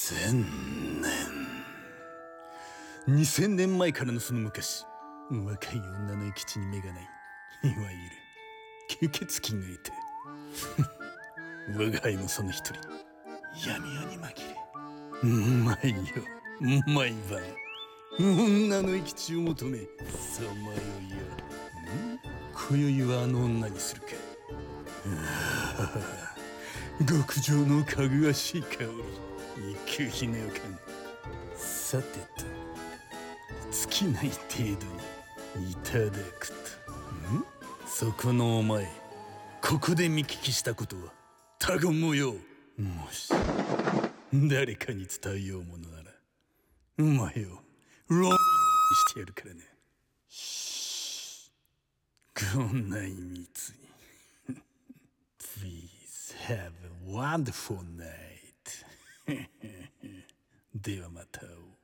2000年前からのその昔、若い女の生き地に目がない、いわゆる吸血鬼がいて我が輩もその一人。闇夜に紛れ、毎夜毎晩女の生き地を求めさまよいよ。今宵はあの女にするか。極上のかぐわしい香り、幾ひねおかん。さてと、尽きない程度にいただくと。そこのお前、ここで見聞きしたことは他言無用。もし誰かに伝えようものなら、お前をロンにしてやるからね。こんな秘密にPlease have a wonderful night ではまた。